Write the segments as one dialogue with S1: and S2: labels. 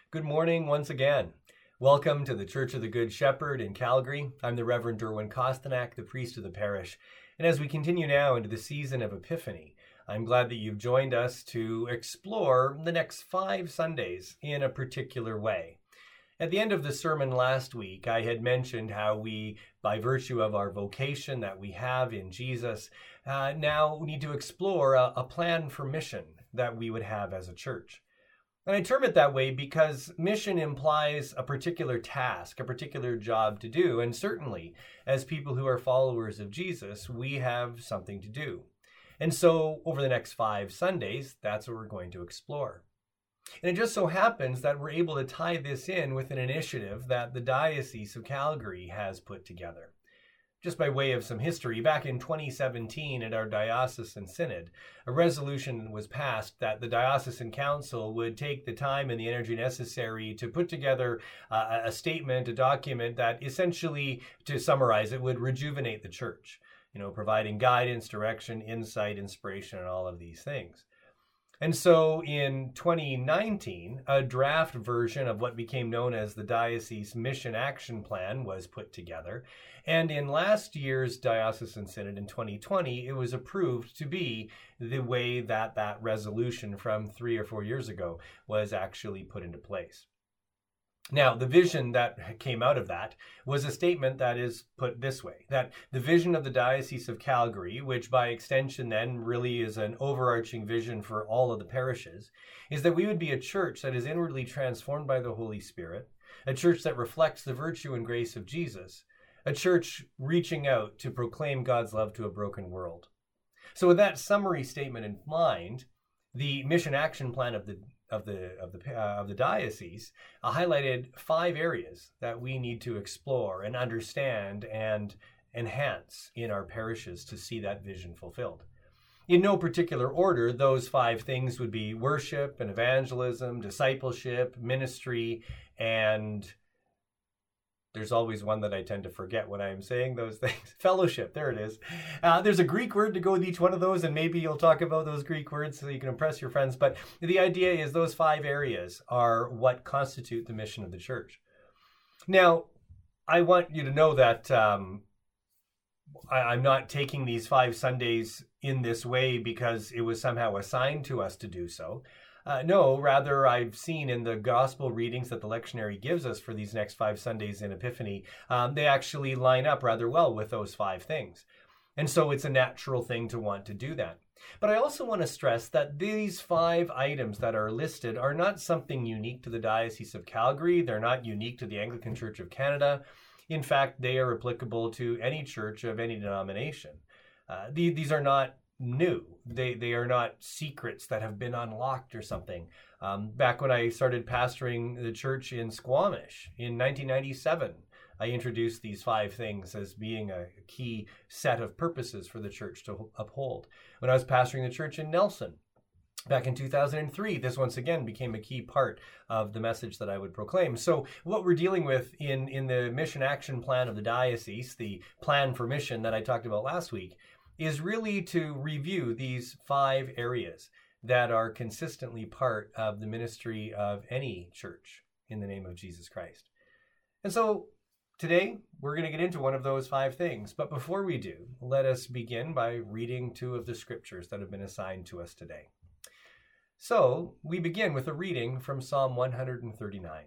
S1: Good morning once again. Welcome to the Church of the Good Shepherd in Calgary. I'm the Reverend Derwin Kostanak, the priest of the parish. And as we continue now into the season of Epiphany, I'm glad that you've joined us to explore the next 5 Sundays in a particular way. At the end of the sermon last week, I had mentioned how we, by virtue of our vocation that we have in Jesus, now need to explore a plan for mission that we would have as a church. And I term it that way because mission implies a particular task, a particular job to do. And certainly, as people who are followers of Jesus, we have something to do. And so over the next 5 Sundays, that's what we're going to explore. And it just so happens that we're able to tie this in with an initiative that the Diocese of Calgary has put together. Just by way of some history, back in 2017 at our Diocesan Synod, a resolution was passed that the Diocesan Council would take the time and the energy necessary to put together a statement, a document that essentially, to summarize it, would rejuvenate the church, providing guidance, direction, insight, inspiration, and all of these things. And so in 2019, a draft version of what became known as the Diocese Mission Action Plan was put together. And in last year's Diocesan Synod in 2020, it was approved to be the way that that resolution from 3 or 4 years ago was actually put into place. Now, the vision that came out of that was a statement that is put this way, that the vision of the Diocese of Calgary, which by extension then really is an overarching vision for all of the parishes, is that we would be a church that is inwardly transformed by the Holy Spirit, a church that reflects the virtue and grace of Jesus, a church reaching out to proclaim God's love to a broken world. So with that summary statement in mind, the mission action plan of the diocese highlighted 5 areas that we need to explore and understand and enhance in our parishes to see that vision fulfilled. In no particular order, those 5 things would be worship and evangelism, discipleship, ministry, and there's always one that I tend to forget when I'm saying those things. Fellowship, there it is. There's a Greek word to go with each one of those, and maybe you'll talk about those Greek words so you can impress your friends. But the idea is those 5 areas are what constitute the mission of the church. Now, I want you to know that I'm not taking these 5 Sundays in this way because it was somehow assigned to us to do so. No, rather, I've seen in the gospel readings that the lectionary gives us for these next 5 Sundays in Epiphany, they actually line up rather well with those 5 things. And so it's a natural thing to want to do that. But I also want to stress that these 5 items that are listed are not something unique to the Diocese of Calgary. They're not unique to the Anglican Church of Canada. In fact, they are applicable to any church of any denomination. These are not new. They are not secrets that have been unlocked or something. Back when I started pastoring the church in Squamish in 1997, I introduced these 5 things as being a key set of purposes for the church to uphold. When I was pastoring the church in Nelson back in 2003, this once again became a key part of the message that I would proclaim. So what we're dealing with in the mission action plan of the diocese, the plan for mission that I talked about last week, is really to review these 5 areas that are consistently part of the ministry of any church in the name of Jesus Christ. And so today we're going to get into one of those 5 things. But before we do, let us begin by reading 2 of the scriptures that have been assigned to us today. So we begin with a reading from Psalm 139.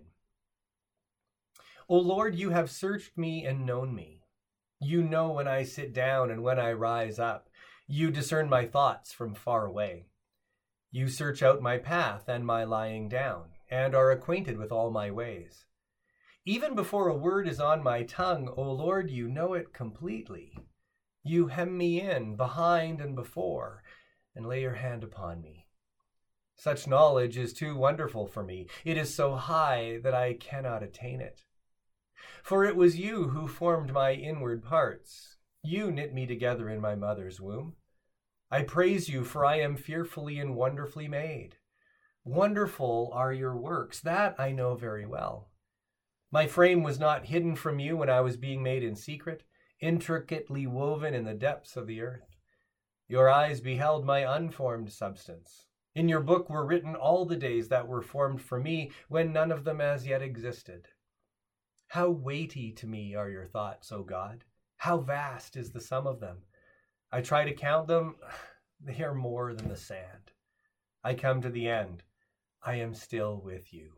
S1: O Lord, you have searched me and known me. You know when I sit down and when I rise up. You discern my thoughts from far away. You search out my path and my lying down, and are acquainted with all my ways. Even before a word is on my tongue, O Lord, you know it completely. You hem me in behind and before, and lay your hand upon me. Such knowledge is too wonderful for me. It is so high that I cannot attain it. For it was you who formed my inward parts. You knit me together in my mother's womb. I praise you, for I am fearfully and wonderfully made. Wonderful are your works, that I know very well. My frame was not hidden from you when I was being made in secret, intricately woven in the depths of the earth. Your eyes beheld my unformed substance. In your book were written all the days that were formed for me, when none of them as yet existed. How weighty to me are your thoughts, O God! How vast is the sum of them! I try to count them, they are more than the sand. I come to the end, I am still with you.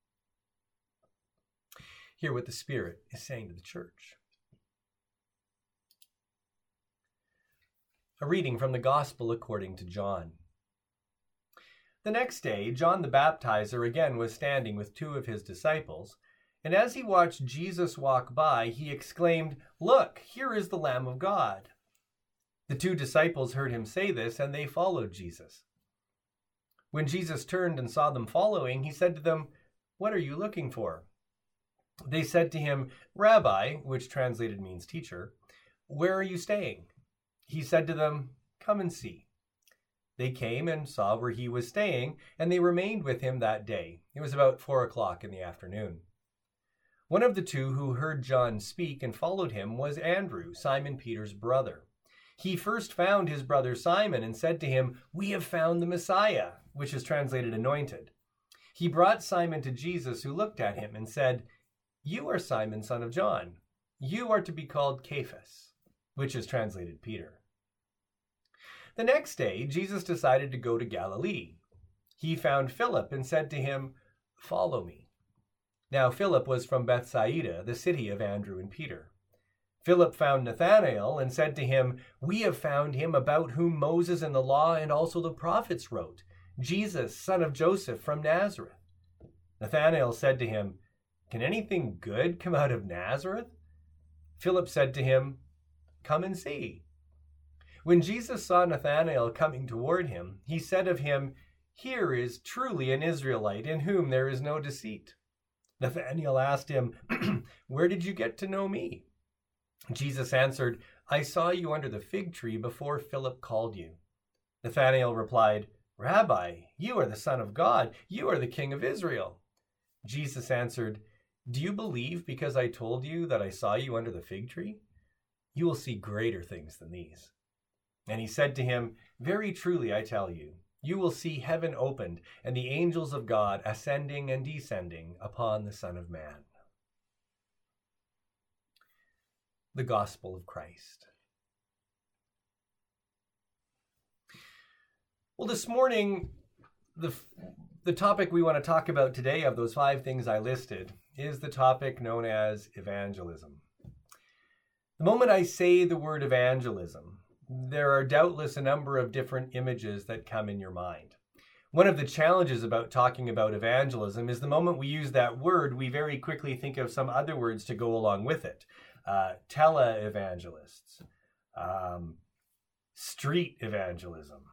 S1: Hear what the Spirit is saying to the church. A reading from the Gospel according to John. The next day, John the Baptizer again was standing with two of his disciples, and as he watched Jesus walk by, he exclaimed, "Look, here is the Lamb of God." The two disciples heard him say this, and they followed Jesus. When Jesus turned and saw them following, he said to them, "What are you looking for?" They said to him, "Rabbi," which translated means teacher, "where are you staying?" He said to them, "Come and see." They came and saw where he was staying, and they remained with him that day. It was about 4:00 in the afternoon. One of the two who heard John speak and followed him was Andrew, Simon Peter's brother. He first found his brother Simon and said to him, "We have found the Messiah," which is translated anointed. He brought Simon to Jesus, who looked at him and said, "You are Simon, son of John. You are to be called Cephas," which is translated Peter. The next day, Jesus decided to go to Galilee. He found Philip and said to him, "Follow me." Now Philip was from Bethsaida, the city of Andrew and Peter. Philip found Nathanael and said to him, "We have found him about whom Moses and the law and also the prophets wrote, Jesus, son of Joseph from Nazareth." Nathanael said to him, "Can anything good come out of Nazareth?" Philip said to him, "Come and see." When Jesus saw Nathanael coming toward him, he said of him, "Here is truly an Israelite in whom there is no deceit." Nathanael asked him, "Where did you get to know me?" Jesus answered, "I saw you under the fig tree before Philip called you." Nathanael replied, "Rabbi, you are the Son of God. You are the King of Israel." Jesus answered, "Do you believe because I told you that I saw you under the fig tree? You will see greater things than these." And he said to him, "Very truly I tell you, you will see heaven opened and the angels of God ascending and descending upon the Son of Man." The Gospel of Christ. Well, this morning, the topic we want to talk about today, of those 5 things I listed, is the topic known as evangelism. The moment I say the word evangelism, there are doubtless a number of different images that come in your mind. One of the challenges about talking about evangelism is the moment we use that word, we very quickly think of some other words to go along with it. Tele-evangelists, street evangelism,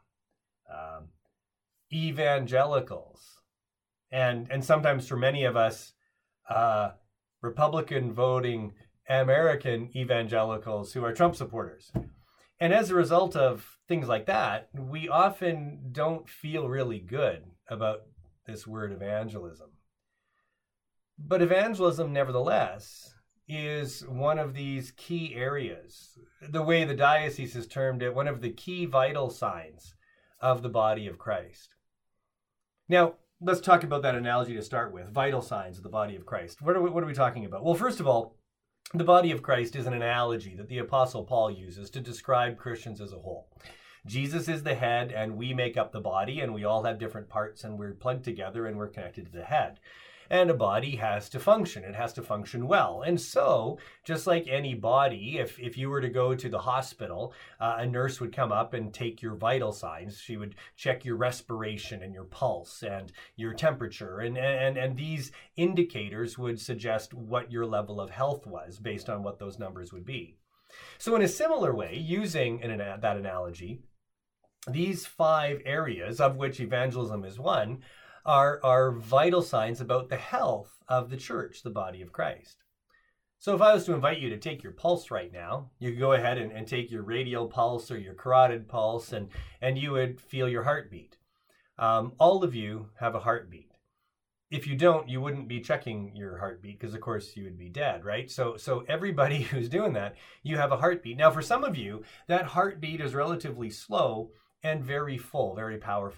S1: evangelicals, and sometimes for many of us, Republican voting American evangelicals who are Trump supporters. And as a result of things like that, we often don't feel really good about this word evangelism. But evangelism, nevertheless, is one of these key areas, the way the diocese has termed it, one of the key vital signs of the body of Christ. Now, let's talk about that analogy to start with, vital signs of the body of Christ. What are we talking about? Well, first of all, the body of Christ is an analogy that the Apostle Paul uses to describe Christians as a whole. Jesus is the head, and we make up the body, and we all have different parts, and we're plugged together, and we're connected to the head. And a body has to function. It has to function well. And so, just like any body, if you were to go to the hospital, a nurse would come up and take your vital signs. She would check your respiration and your pulse and your temperature. And these indicators would suggest what your level of health was based on what those numbers would be. So in a similar way, using that analogy, these 5 areas, of which evangelism is one, are vital signs about the health of the church, the body of Christ. So if I was to invite you to take your pulse right now, you could go ahead and take your radial pulse or your carotid pulse, and you would feel your heartbeat. All of you have a heartbeat. If you don't, you wouldn't be checking your heartbeat because, of course, you would be dead, right? So everybody who's doing that, you have a heartbeat. Now, for some of you, that heartbeat is relatively slow and very full, very powerful.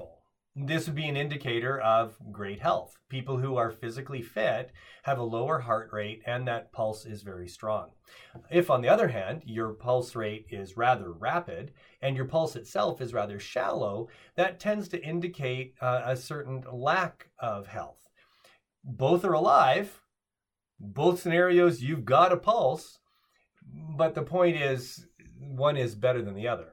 S1: This would be an indicator of great health. People who are physically fit have a lower heart rate and that pulse is very strong. If, on the other hand, your pulse rate is rather rapid and your pulse itself is rather shallow, that tends to indicate a certain lack of health. Both are alive. Both scenarios, you've got a pulse, but the point is, one is better than the other.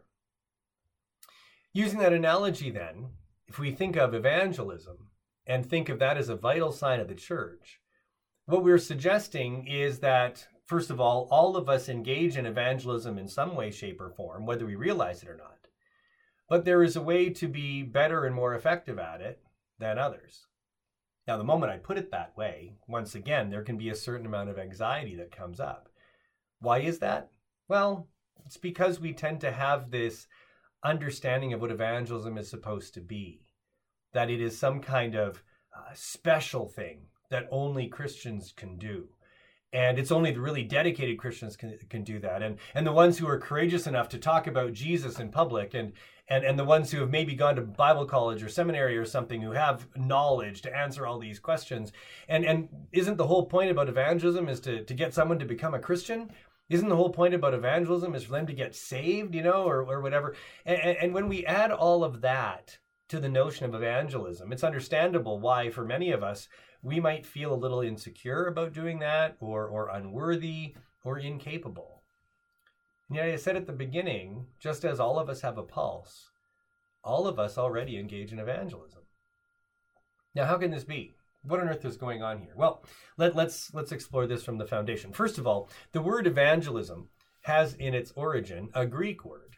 S1: Using that analogy then, if we think of evangelism and think of that as a vital sign of the church, what we're suggesting is that, first of all of us engage in evangelism in some way, shape, or form, whether we realize it or not. But there is a way to be better and more effective at it than others. Now, the moment I put it that way, once again, there can be a certain amount of anxiety that comes up. Why is that? Well, it's because we tend to have this understanding of what evangelism is supposed to be, that it is some kind of special thing that only Christians can do. And it's only the really dedicated Christians can do that. And the ones who are courageous enough to talk about Jesus in public and the ones who have maybe gone to Bible college or seminary or something, who have knowledge to answer all these questions. And isn't the whole point about evangelism is to get someone to become a Christian? Isn't the whole point about evangelism is for them to get saved, or whatever? And when we add all of that to the notion of evangelism, it's understandable why, for many of us, we might feel a little insecure about doing that, or unworthy, or incapable. And yet, I said at the beginning, just as all of us have a pulse, all of us already engage in evangelism. Now, how can this be? What on earth is going on here? Well, let's explore this from the foundation. First of all, the word evangelism has in its origin a Greek word,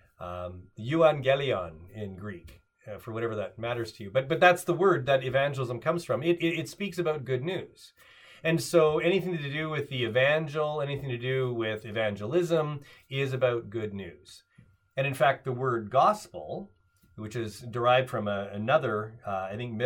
S1: euangelion in Greek, for whatever that matters to you. But that's the word that evangelism comes from. It speaks about good news. And so anything to do with the evangel, anything to do with evangelism is about good news. And in fact, the word gospel, which is derived from another, I think,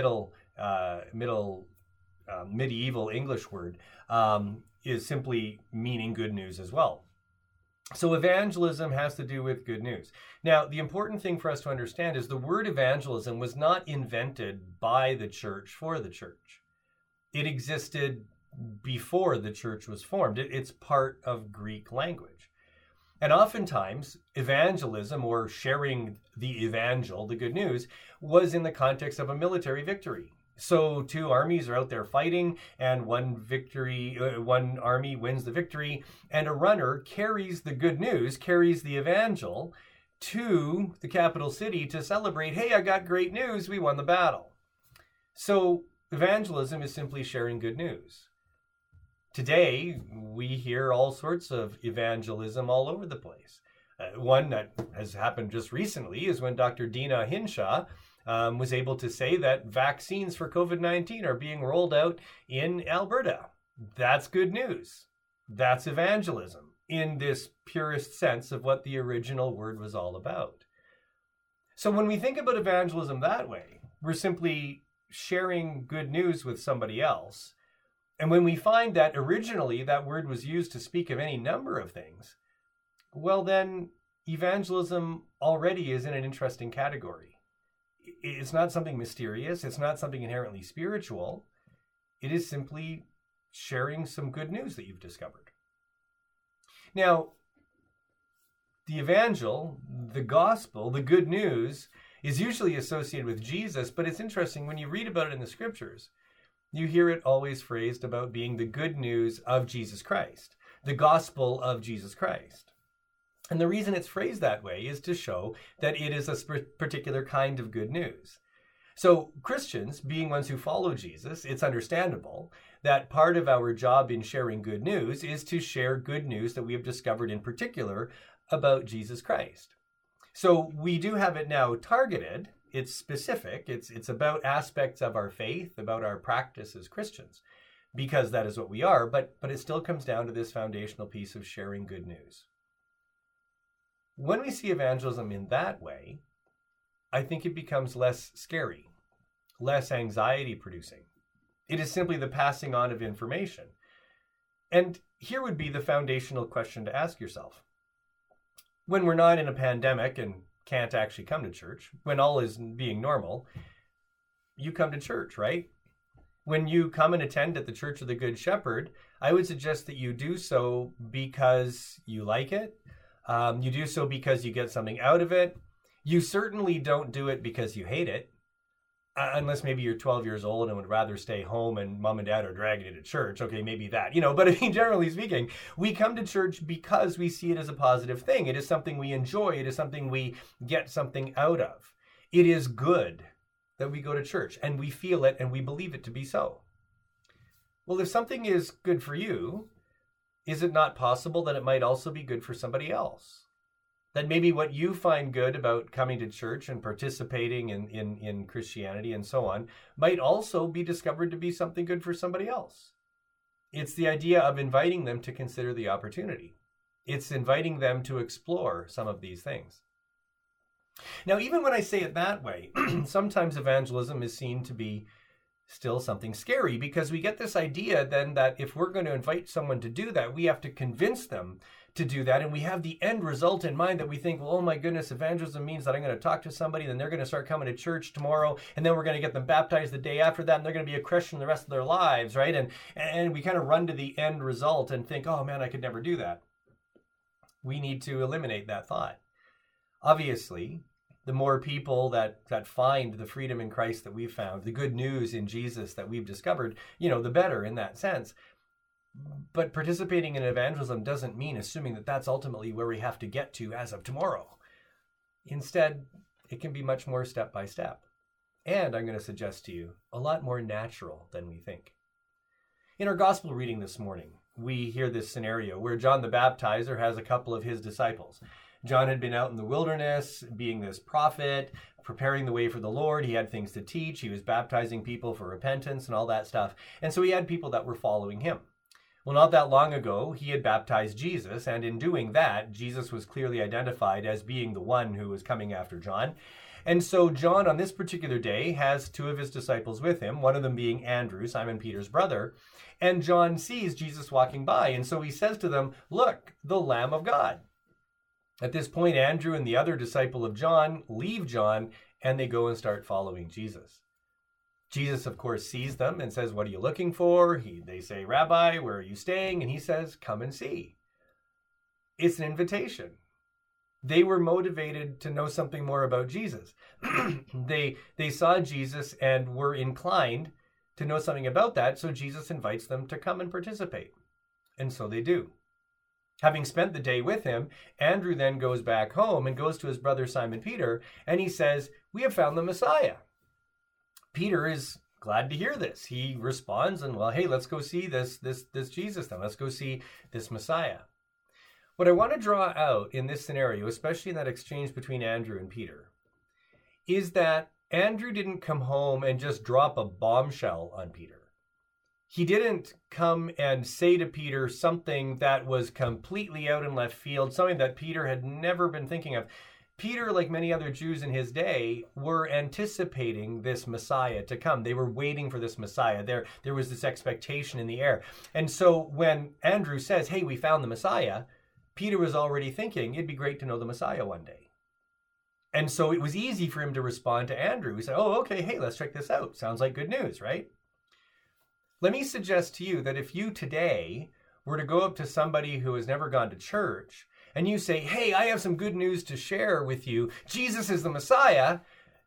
S1: medieval English word, is simply meaning good news as well. So evangelism has to do with good news. Now, the important thing for us to understand is the word evangelism was not invented by the church for the church. It existed before the church was formed. It's part of Greek language. And oftentimes, evangelism, or sharing the evangel, the good news, was in the context of a military victory. So two armies are out there fighting, and one army wins the victory, and a runner carries the good news, carries the evangel to the capital city to celebrate, hey, I got great news, we won the battle. So evangelism is simply sharing good news. Today, we hear all sorts of evangelism all over the place. One that has happened just recently is when Dr. Dina Hinshaw was able to say that vaccines for COVID-19 are being rolled out in Alberta. That's good news. That's evangelism in this purest sense of what the original word was all about. So when we think about evangelism that way, we're simply sharing good news with somebody else. And when we find that originally that word was used to speak of any number of things, well then evangelism already is in an interesting category. It's not something mysterious. It's not something inherently spiritual. It is simply sharing some good news that you've discovered. Now, the evangel, the gospel, the good news is usually associated with Jesus, but it's interesting when you read about it in the scriptures, you hear it always phrased about being the good news of Jesus Christ, the gospel of Jesus Christ. And the reason it's phrased that way is to show that it is a particular kind of good news. So Christians, being ones who follow Jesus, it's understandable that part of our job in sharing good news is to share good news that we have discovered in particular about Jesus Christ. So we do have it now targeted. It's specific. It's about aspects of our faith, about our practice as Christians, because that is what we are. But it still comes down to this foundational piece of sharing good news. When we see evangelism in that way, I think it becomes less scary, less anxiety producing. It is simply the passing on of information. And here would be the foundational question to ask yourself. When we're not in a pandemic and can't actually come to church, when all is being normal, you come to church, right? When you come and attend at the Church of the Good Shepherd, I would suggest that you do so because you like it. You do so because you get something out of it. You certainly don't do it because you hate it, unless maybe you're 12 years old and would rather stay home and mom and dad are dragging you to church. Okay, maybe that, but I mean, generally speaking, we come to church because we see it as a positive thing. It is something we enjoy. It is something we get something out of. It is good that we go to church, and we feel it and we believe it to be so. Well, if something is good for you, is it not possible that it might also be good for somebody else? That maybe what you find good about coming to church and participating in Christianity and so on might also be discovered to be something good for somebody else. It's the idea of inviting them to consider the opportunity. It's inviting them to explore some of these things. Now, even when I say it that way, sometimes evangelism is seen to be still something scary, because we get this idea then that if we're going to invite someone to do that, we have to convince them to do that. And we have the end result in mind that we think, well, oh my goodness, evangelism means that I'm going to talk to somebody, then they're going to start coming to church tomorrow, and then we're going to get them baptized the day after that, and they're going to be a Christian the rest of their lives, right? And we kind of run to the end result and think, oh man, I could never do that. We need to eliminate that thought. Obviously, the more people that find the freedom in Christ that we've found, the good news in Jesus that we've discovered, the better in that sense. But participating in evangelism doesn't mean assuming that that's ultimately where we have to get to as of tomorrow. Instead, it can be much more step by step. And I'm going to suggest to you, a lot more natural than we think. In our gospel reading this morning, we hear this scenario where John the Baptizer has a couple of his disciples. John had been out in the wilderness, being this prophet, preparing the way for the Lord. He had things to teach. He was baptizing people for repentance and all that stuff. And so he had people that were following him. Well, not that long ago, he had baptized Jesus. And in doing that, Jesus was clearly identified as being the one who was coming after John. And so John, on this particular day, has two of his disciples with him, one of them being Andrew, Simon Peter's brother. And John sees Jesus walking by. And so he says to them, "Look, the Lamb of God." At this point, Andrew and the other disciple of John leave John, and they go and start following Jesus. Jesus, of course, sees them and says, "What are you looking for?" They say, "Rabbi, where are you staying?" And he says, "Come and see." It's an invitation. They were motivated to know something more about Jesus. They saw Jesus and were inclined to know something about that, so Jesus invites them to come and participate. And so they do. Having spent the day with him, Andrew then goes back home and goes to his brother Simon Peter, and he says, "We have found the Messiah." Peter is glad to hear this. He responds and, well, hey, let's go see this Jesus then. Let's go see this Messiah. What I want to draw out in this scenario, especially in that exchange between Andrew and Peter, is that Andrew didn't come home and just drop a bombshell on Peter. He didn't come and say to Peter something that was completely out in left field, something that Peter had never been thinking of. Peter, like many other Jews in his day, were anticipating this Messiah to come. They were waiting for this Messiah. There was this expectation in the air. And so when Andrew says, "Hey, we found the Messiah," Peter was already thinking, it'd be great to know the Messiah one day. And so it was easy for him to respond to Andrew. He said, "Oh, okay, hey, let's check this out. Sounds like good news, right?" Let me suggest to you that if you today were to go up to somebody who has never gone to church and you say, "Hey, I have some good news to share with you. Jesus is the Messiah,"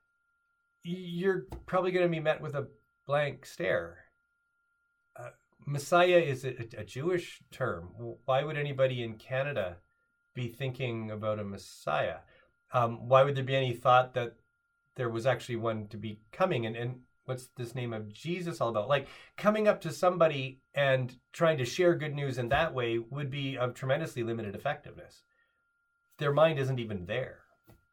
S1: you're probably going to be met with a blank stare. Messiah is a Jewish term. Why would anybody in Canada be thinking about a Messiah? Why would there be any thought that there was actually one to be coming? And what's this name of Jesus all about? Like, coming up to somebody and trying to share good news in that way would be of tremendously limited effectiveness. Their mind isn't even there.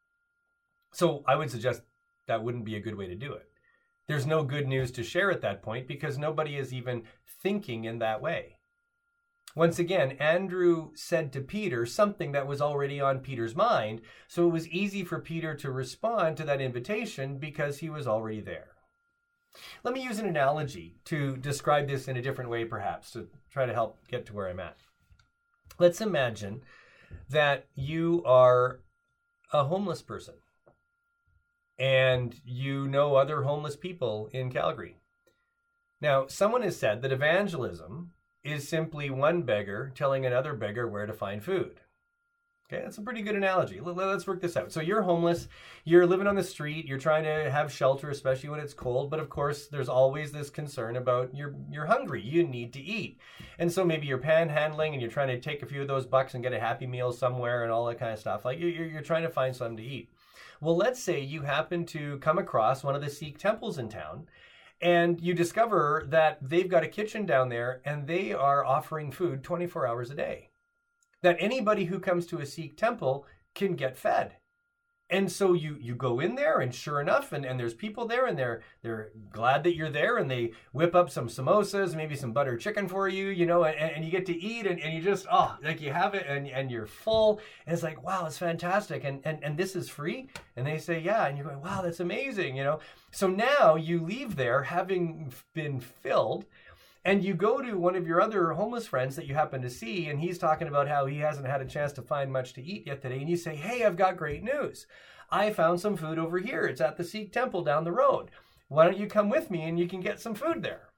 S1: So I would suggest that wouldn't be a good way to do it. There's no good news to share at that point because nobody is even thinking in that way. Once again, Andrew said to Peter something that was already on Peter's mind, so it was easy for Peter to respond to that invitation because he was already there. Let me use an analogy to describe this in a different way, perhaps, to try to help get to where I'm at. Let's imagine that you are a homeless person and you know other homeless people in Calgary. Now, someone has said that evangelism is simply one beggar telling another beggar where to find food. Okay, that's a pretty good analogy. Let's work this out. So you're homeless, you're living on the street, you're trying to have shelter, especially when it's cold. But of course, there's always this concern about you're hungry, you need to eat. And so maybe you're panhandling and you're trying to take a few of those bucks and get a Happy Meal somewhere and all that kind of stuff. Like you're trying to find something to eat. Well, let's say you happen to come across one of the Sikh temples in town, and you discover that they've got a kitchen down there and they are offering food 24 hours a day. That anybody who comes to a Sikh temple can get fed. And so you go in there, and sure enough, and there's people there, and they're glad that you're there, and they whip up some samosas, maybe some butter chicken for you, and you get to eat, and you just, like you have it, and you're full, and it's like, wow, it's fantastic, and this is free? And they say, yeah, and you're going, wow, that's amazing, So now you leave there having been filled, and you go to one of your other homeless friends that you happen to see, and he's talking about how he hasn't had a chance to find much to eat yet today. And you say, hey, I've got great news. I found some food over here. It's at the Sikh temple down the road. Why don't you come with me and you can get some food there?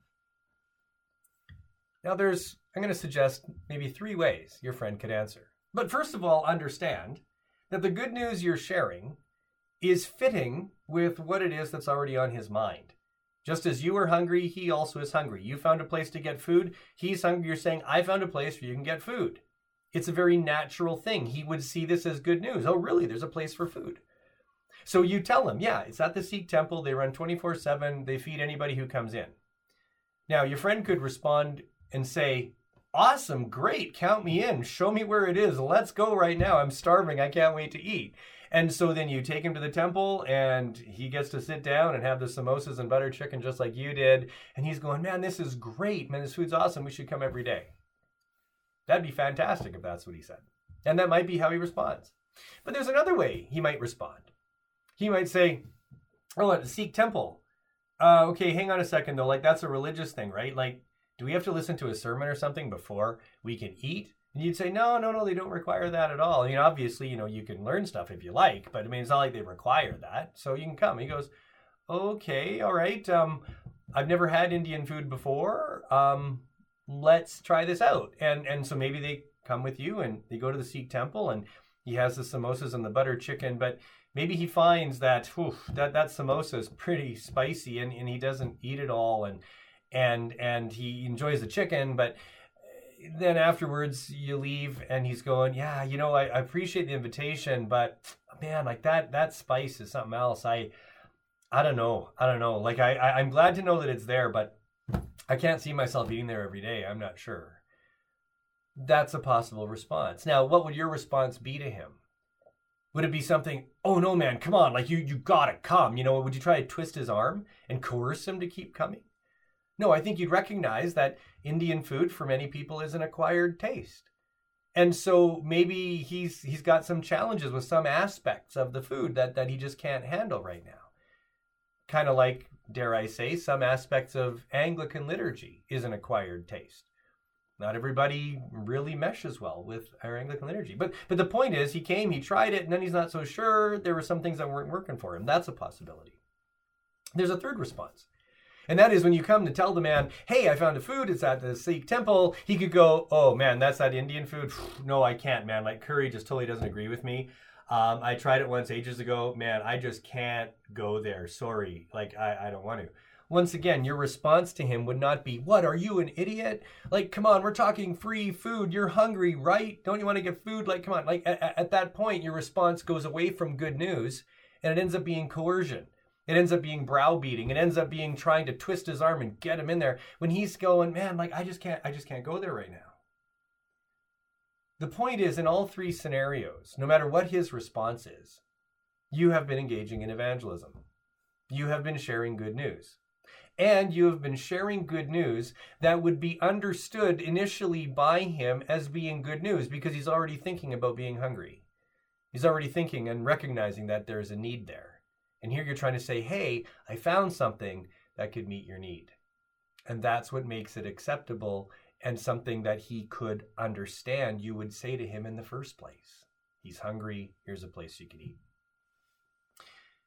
S1: Now I'm going to suggest maybe 3 ways your friend could answer. But first of all, understand that the good news you're sharing is fitting with what it is that's already on his mind. Just as you are hungry, he also is hungry. You found a place to get food. He's hungry. You're saying, I found a place where you can get food. It's a very natural thing. He would see this as good news. Oh, really? There's a place for food. So you tell him, yeah, it's at the Sikh temple. They run 24/7. They feed anybody who comes in. Now, your friend could respond and say, awesome, great, count me in. Show me where it is. Let's go right now. I'm starving. I can't wait to eat. And so then you take him to the temple, and he gets to sit down and have the samosas and butter chicken just like you did. And he's going, man, this is great. Man, this food's awesome. We should come every day. That'd be fantastic if that's what he said. And that might be how he responds. But there's another way he might respond. He might say, oh, at the Sikh temple. Okay, hang on a second, though. Like, that's a religious thing, right? Like, do we have to listen to a sermon or something before we can eat? And you'd say, no, they don't require that at all. Obviously, you can learn stuff if you like, but it's not like they require that. So you can come. He goes, okay, all right. I've never had Indian food before. Let's try this out. And so maybe they come with you and they go to the Sikh temple and he has the samosas and the butter chicken, but maybe he finds that that samosa is pretty spicy and he doesn't eat it all and he enjoys the chicken, but then afterwards you leave and he's going, yeah, I appreciate the invitation, but man, like that spice is something else. I don't know. Like I'm glad to know that it's there, but I can't see myself eating there every day. I'm not sure. That's a possible response. Now, what would your response be to him? Would it be something, oh no, man, come on, like you gotta come. Would you try to twist his arm and coerce him to keep coming? No, I think you'd recognize that Indian food for many people is an acquired taste. And so maybe he's got some challenges with some aspects of the food that he just can't handle right now. Kind of like, dare I say, some aspects of Anglican liturgy is an acquired taste. Not everybody really meshes well with our Anglican liturgy. But the point is, he came, he tried it, and then he's not so sure. There were some things that weren't working for him. That's a possibility. There's a third response. And that is when you come to tell the man, hey, I found a food, it's at the Sikh temple. He could go, oh man, that's that Indian food? No, I can't, man. Like curry just totally doesn't agree with me. I tried it once ages ago. Man, I just can't go there. Sorry. Like, I don't want to. Once again, your response to him would not be, what, are you an idiot? Like, come on, we're talking free food. You're hungry, right? Don't you want to get food? Like, come on. Like, at that point, your response goes away from good news, and it ends up being coercion. It ends up being browbeating. It ends up being trying to twist his arm and get him in there when he's going, man, like, I just can't go there right now. The point is, in all 3 scenarios, no matter what his response is, you have been engaging in evangelism. You have been sharing good news. And you have been sharing good news that would be understood initially by him as being good news because he's already thinking about being hungry. He's already thinking and recognizing that there's a need there. And here you're trying to say, hey, I found something that could meet your need. And that's what makes it acceptable and something that he could understand you would say to him in the first place. He's hungry. Here's a place you can eat.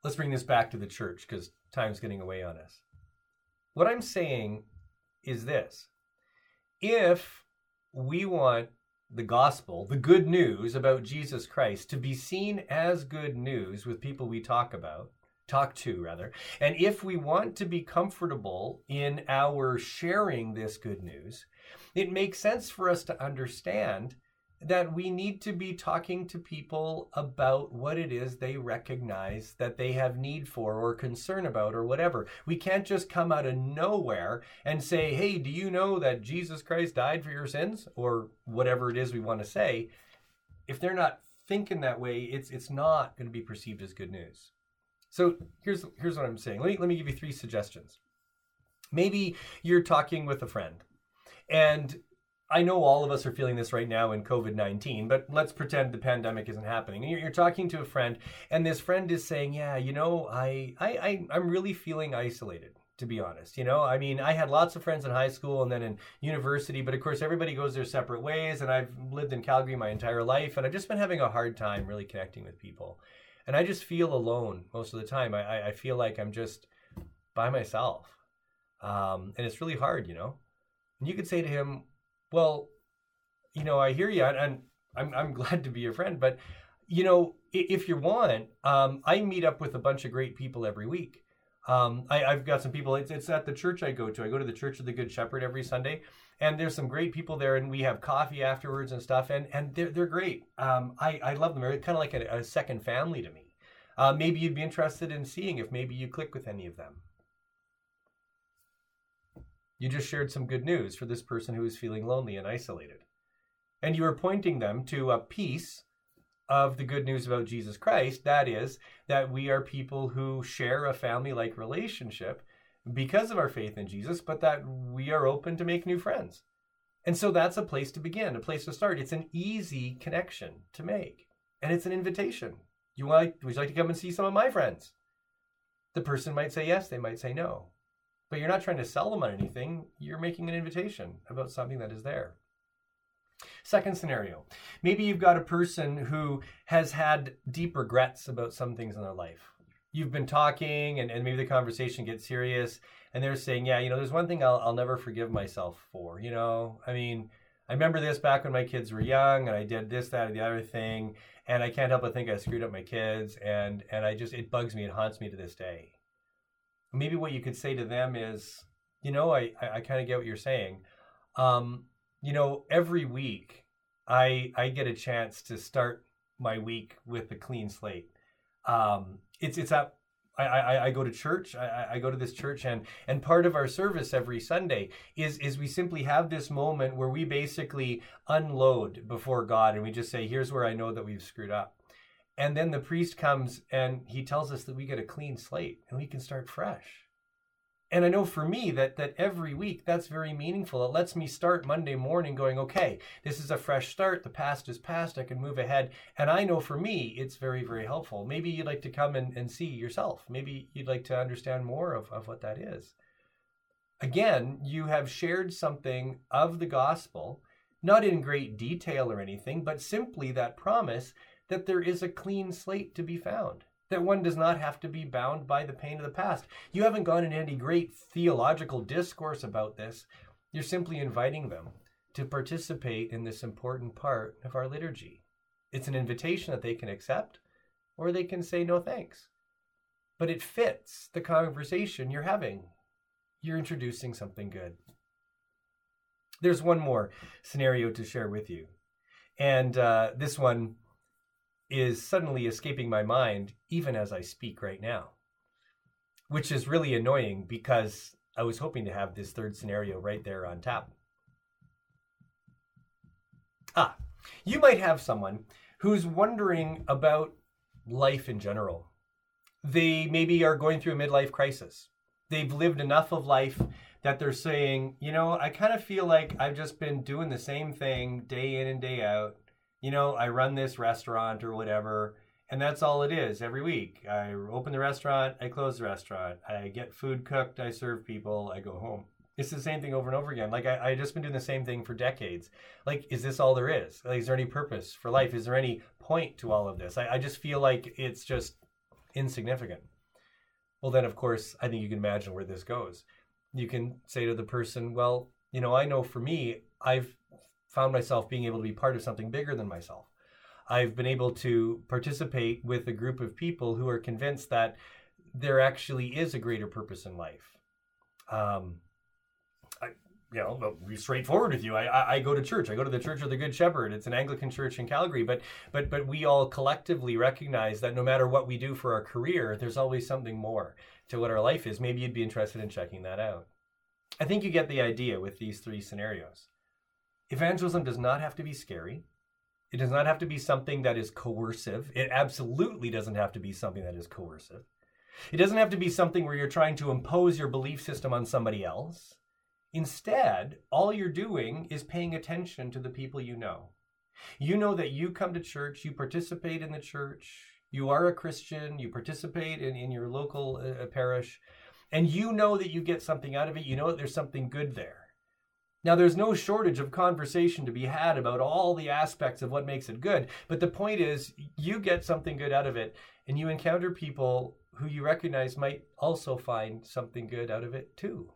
S1: let's bring this back to the church because time's getting away on us. What I'm saying is this. If we want the gospel, the good news about Jesus Christ, to be seen as good news with people we talk to, and if we want to be comfortable in our sharing this good news, it makes sense for us to understand that we need to be talking to people about what it is they recognize that they have need for or concern about or whatever. We can't just come out of nowhere and say, hey, do you know that Jesus Christ died for your sins? Or whatever it is we want to say. If they're not thinking that way, it's not going to be perceived as good news. So here's what I'm saying. Let me give you 3 suggestions. Maybe you're talking with a friend, and I know all of us are feeling this right now in COVID-19, but let's pretend the pandemic isn't happening. And you're talking to a friend, and this friend is saying, yeah, I'm really feeling isolated, to be honest. I mean, I had lots of friends in high school and then in university, but of course everybody goes their separate ways, and I've lived in Calgary my entire life, and I've just been having a hard time really connecting with people. And I just feel alone most of the time. I feel like I'm just by myself. And it's really hard, And you could say to him, well, I hear you, and I'm glad to be your friend, but, if you want, I meet up with a bunch of great people every week. I've got some people, it's at the church I go to. I go to the Church of the Good Shepherd every Sunday, and there's some great people there, and we have coffee afterwards and stuff, and they're great. I love them. They're kind of like a second family to me. Maybe you'd be interested in seeing if maybe you click with any of them. You just shared some good news for this person who is feeling lonely and isolated. And you are pointing them to a piece of the good news about Jesus Christ. That is, that we are people who share a family-like relationship because of our faith in Jesus, but that we are open to make new friends. And so that's a place to begin, a place to start. It's an easy connection to make. And it's an invitation. Would you like to come and see some of my friends? The person might say yes, they might say no. But you're not trying to sell them on anything. You're making an invitation about something that is there. Second scenario. Maybe you've got a person who has had deep regrets about some things in their life. You've been talking and maybe the conversation gets serious and they're saying, yeah, there's one thing I'll never forgive myself for. I mean, I remember this back when my kids were young and I did this, that, or the other thing. And I can't help but think I screwed up my kids. And it bugs me. It haunts me to this day. Maybe what you could say to them is, I kind of get what you're saying. Every week I get a chance to start my week with a clean slate. I go to church. I go to this church, and part of our service every Sunday is we simply have this moment where we basically unload before God, and we just say, here's where I know that we've screwed up. And then the priest comes and he tells us that we get a clean slate and we can start fresh. And I know for me that every week that's very meaningful. It lets me start Monday morning going, okay, this is a fresh start. The past is past. I can move ahead. And I know for me, it's very, very helpful. Maybe you'd like to come and see yourself. Maybe you'd like to understand more of what that is. Again, you have shared something of the gospel, not in great detail or anything, but simply that promise that there is a clean slate to be found, that one does not have to be bound by the pain of the past. You haven't gone into any great theological discourse about this. You're simply inviting them to participate in this important part of our liturgy. It's an invitation that they can accept, or they can say no thanks. But it fits the conversation you're having. You're introducing something good. There's one more scenario to share with you. And this one is suddenly escaping my mind even as I speak right now, which is really annoying because I was hoping to have this third scenario right there on tap. You might have someone who's wondering about life in general. They maybe are going through a midlife crisis. They've lived enough of life that they're saying, I kind of feel like I've just been doing the same thing day in and day out. I run this restaurant or whatever, and that's all it is every week. I open the restaurant, I close the restaurant, I get food cooked, I serve people, I go home. It's the same thing over and over again. Like, I just been doing the same thing for decades. Like, is this all there is? Like, is there any purpose for life? Is there any point to all of this? I just feel like it's just insignificant. Well, then, of course, I think you can imagine where this goes. You can say to the person, well, I know for me, I've found myself being able to be part of something bigger than myself. I've been able to participate with a group of people who are convinced that there actually is a greater purpose in life. I'll be straightforward with you. I go to church. I go to the Church of the Good Shepherd. It's an Anglican church in Calgary. But we all collectively recognize that no matter what we do for our career, there's always something more to what our life is. Maybe you'd be interested in checking that out. I think you get the idea with these three scenarios. Evangelism does not have to be scary. It does not have to be something that is coercive. It absolutely doesn't have to be something that is coercive. It doesn't have to be something where you're trying to impose your belief system on somebody else. Instead, all you're doing is paying attention to the people you know. You know that you come to church, you participate in the church, you are a Christian, you participate in your local parish, and you know that you get something out of it. You know that there's something good there. Now, there's no shortage of conversation to be had about all the aspects of what makes it good, but the point is you get something good out of it, and you encounter people who you recognize might also find something good out of it too.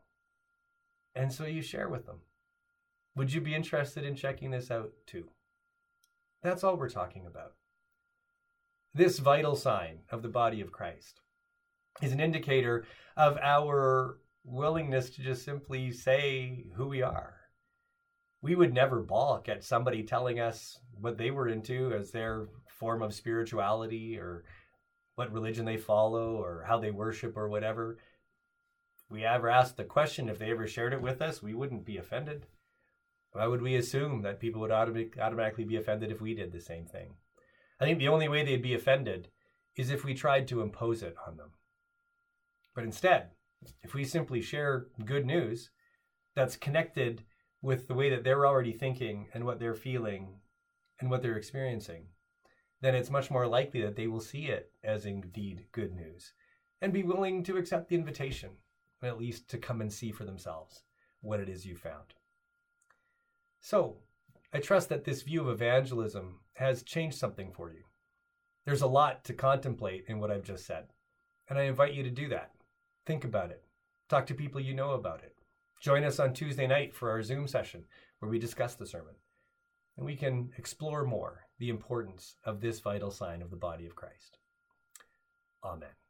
S1: And so you share with them. Would you be interested in checking this out too? That's all we're talking about. This vital sign of the body of Christ is an indicator of our willingness to just simply say who we are. We would never balk at somebody telling us what they were into as their form of spirituality or what religion they follow or how they worship or whatever. We ever asked the question, if they ever shared it with us, we wouldn't be offended. Why would we assume that people would automatically be offended if we did the same thing? I think the only way they'd be offended is if we tried to impose it on them. But instead, if we simply share good news that's connected with the way that they're already thinking and what they're feeling and what they're experiencing, then it's much more likely that they will see it as indeed good news and be willing to accept the invitation, at least to come and see for themselves what it is you found. So, I trust that this view of evangelism has changed something for you. There's a lot to contemplate in what I've just said, and I invite you to do that. Think about it. Talk to people you know about it. Join us on Tuesday night for our Zoom session where we discuss the sermon, and we can explore more the importance of this vital sign of the body of Christ. Amen.